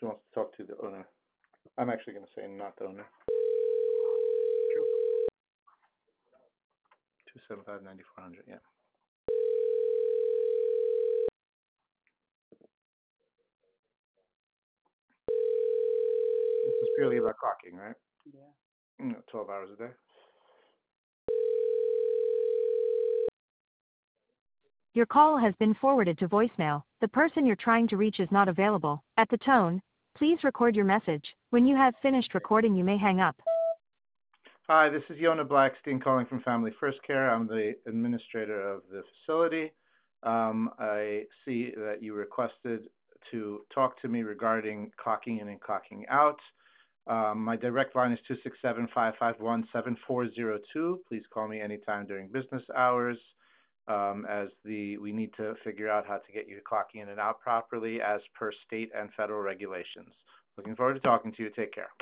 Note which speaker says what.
Speaker 1: she wants to talk to the owner. I'm actually going to say not the owner. 275-9400, yeah. This is purely about clocking, right? Yeah. 12 hours a day.
Speaker 2: Your call has been forwarded to voicemail. The person you're trying to reach is not available. At the tone, please record your message. When you have finished recording, you may hang up.
Speaker 1: Hi, this is Yona Blackstein calling from Family First Care. I'm the administrator of the facility. I see that you requested to talk to me regarding clocking in and clocking out. My direct line is 267-551-7402. Please call me anytime during business hours, we need to figure out how to get you clocking in and out properly as per state and federal regulations. Looking forward to talking to you. Take care.